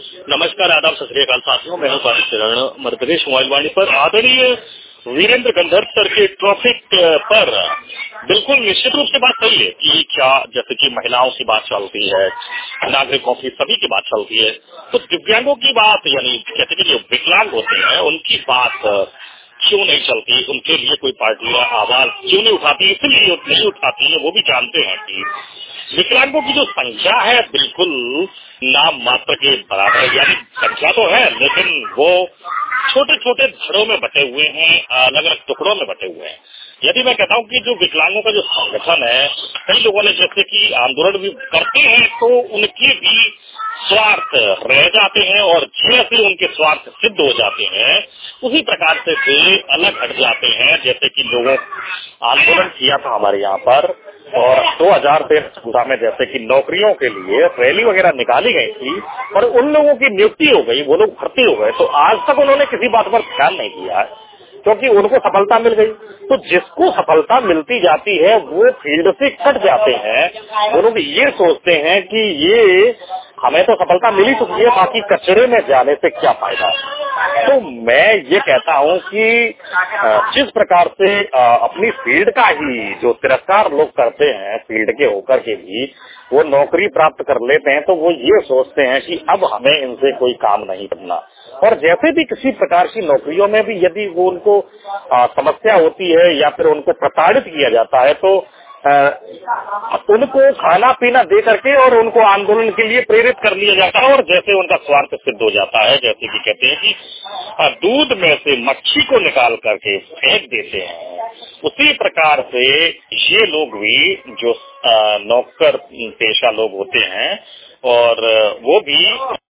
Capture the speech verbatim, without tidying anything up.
नमस्कार, आदाब, सत श्री अकाल साथियों। मैं हूं कार्तिक शरण। मध्य प्रदेश मोबाइल वाणी पर आदरणीय वीरेंद्र गंधर्व सर के टॉपिक पर बिल्कुल निश्चित रूप से बात सही है कि क्या जैसे कि महिलाओं की बात चलती है, नागरिकों की, सभी की बात चलती है, तो दिव्यांगों की बात यानी कहते कि जो विकलांग होते हैं उनकी बात क्यों नहीं चलती, उनके लिए कोई पार्टियां आवाज क्यों नहीं उठाती? इसलिए नहीं उठाती है, वो भी जानते हैं कि विकलांगों की जो संख्या है बिल्कुल नाम मात्र के बराबर, यानी संख्या तो है लेकिन वो छोटे छोटे धड़ों में बटे हुए हैं, अलग अलग टुकड़ों में बटे हुए हैं। यदि मैं कहता हूँ कि जो विकलांगों का जो संगठन है, कई लोगों ने जैसे कि आंदोलन भी करते हैं तो उनके भी स्वार्थ रह जाते हैं और जैसे उनके स्वार्थ सिद्ध हो जाते हैं उसी प्रकार से वे अलग हट जाते हैं। जैसे कि लोगों आंदोलन किया था हमारे यहाँ पर और दो हज़ार तेरह में जैसे कि नौकरियों के लिए रैली वगैरह निकाली गई थी और उन लोगों की नियुक्ति हो गई, वो लोग भर्ती हो गए, तो आज तक उन्होंने किसी बात पर ध्यान नहीं दिया है क्योंकि उनको सफलता मिल गई। तो जिसको सफलता मिलती जाती है वो फील्ड से कट जाते हैं। वो लोग ये सोचते हैं कि ये हमें तो सफलता मिली चुकी है, बाकी कचरे में जाने से क्या फायदा। तो मैं ये कहता हूँ कि जिस प्रकार से अपनी फील्ड का ही जो तिरस्कार लोग करते हैं, फील्ड के होकर के भी वो नौकरी प्राप्त कर लेते हैं, तो वो ये सोचते हैं कि अब हमें इनसे कोई काम नहीं करना। और जैसे भी किसी प्रकार की नौकरियों में भी यदि वो उनको आ, समस्या होती है या फिर उनको प्रताड़ित किया जाता है तो आ, उनको खाना पीना दे करके और उनको आंदोलन के लिए प्रेरित कर लिया जाता है और जैसे उनका स्वार्थ सिद्ध हो जाता है, जैसे कि कहते हैं कि आ, दूध में से मच्छी को निकाल करके फेंक देते हैं, उसी प्रकार से ये लोग भी जो आ, नौकर पेशा लोग होते हैं और वो भी